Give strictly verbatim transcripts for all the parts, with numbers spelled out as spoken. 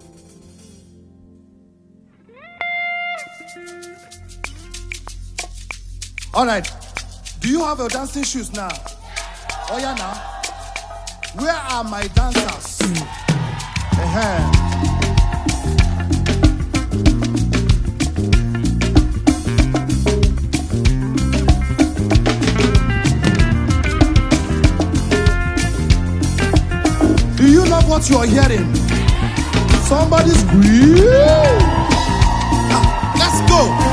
All right. Do you have your dancing shoes now? Oh yeah, now. Where are my dancers? Uh-huh. Do you love what you are hearing? Somebody scream. Ah, let's go.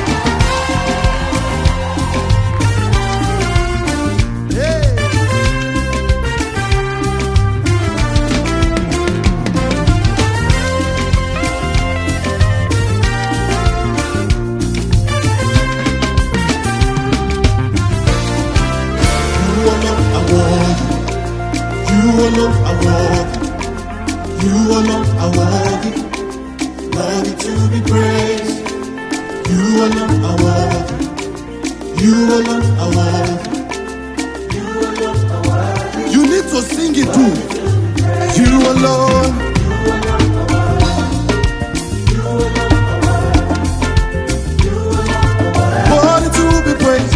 You alone are worthy, you alone are worthy, worthy to be praised. You alone are worthy, you alone are worthy, you alone are worthy. You need to sing it too. You alone, you alone are worthy, you alone are worthy, worthy to be praised.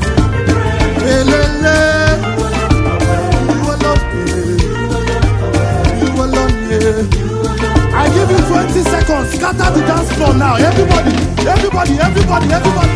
I give you twenty seconds. Scatter the dance floor now. Everybody, everybody, everybody, everybody.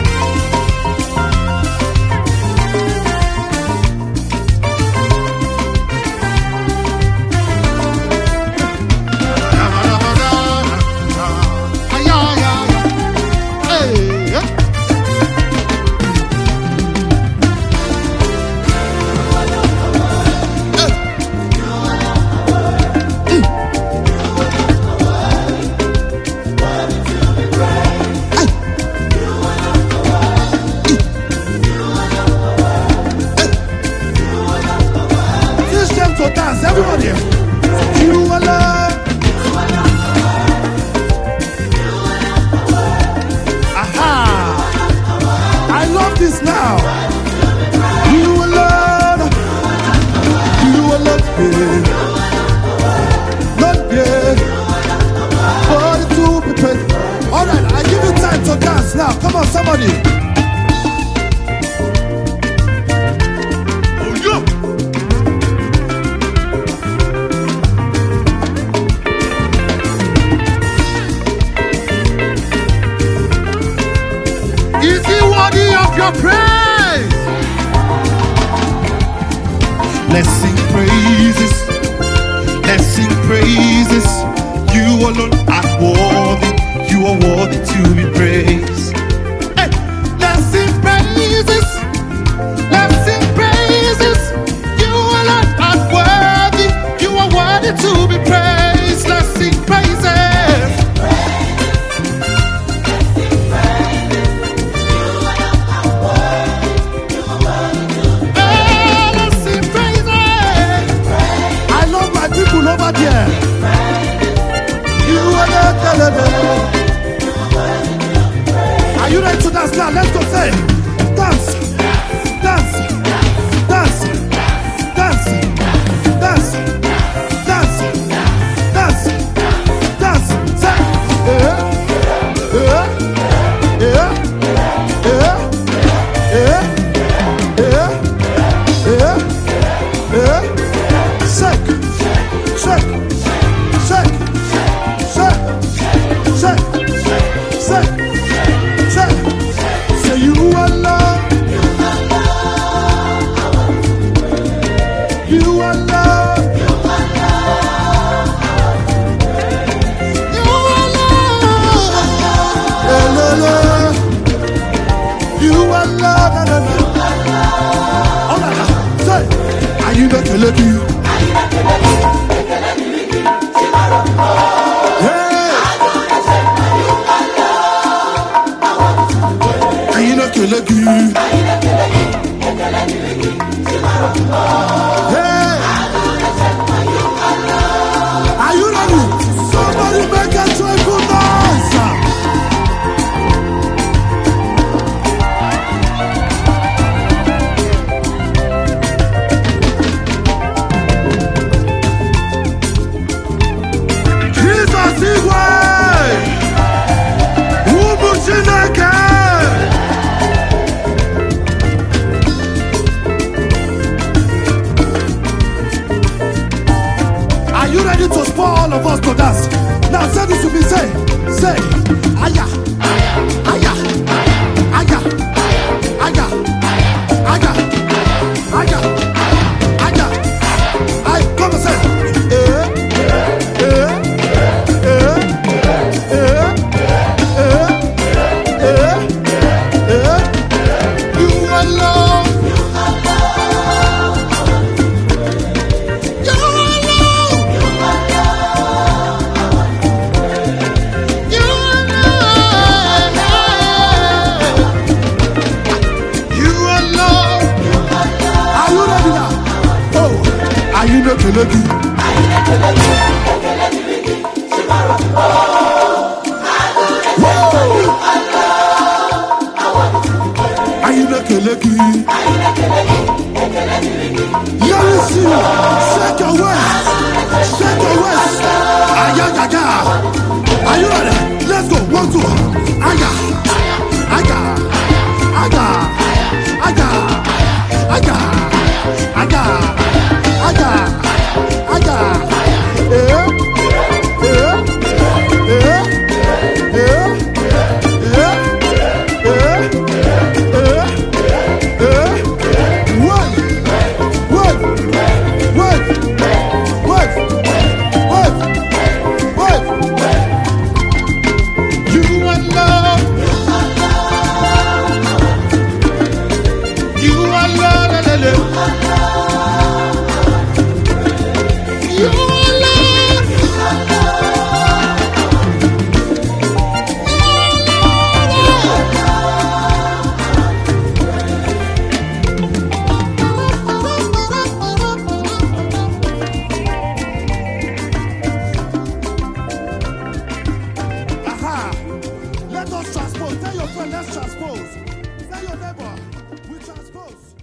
So dance, everybody. You alone. Aha! I love this now. You alone. You alone. Not yet. Body to be paid. All right, I give you time to dance now. Come on, somebody. Is he worthy of your praise? Let's sing praises. Let's sing praises. You alone are worthy. You are worthy to be praised. Hey, let's sing praises. Let's sing praises. You alone are worthy. You are worthy to be praised. Let's sing praises. Over there, you are not. Are you ready to dance now? Let's go say, dance, dance, dance, dance, dance, dance, dance, dance. Say, yeah, yeah, yeah, yeah, yeah, yeah, yeah, yeah. Say. Shake, shake, shake, shake, shake, shake. Say you alone, you alone, you alone, you alone. All right, say, are you not telling you? ready to spur all of us to dance. Now say this to me, say, say, aya, aya, aya, aya, aya, aya, aya. I come and say, eh, eh, eh, eh, eh, eh, eh. You alone. Are you not lucky? Are you not lucky? Let me see. Shake your waist. Shake your waist. Aya, aya. Are you ready? Let's go. One, two. Aya, aya, aya, aya, aya, aya. Aga, aga, eh, eh, eh, eh, eh, eh, eh, eh. Wait, wait, wait, wait, wait, wait. You are love. You are love, la, la, la. Let us transpose. Tell your friend, let's transpose. Tell your neighbor, we transpose.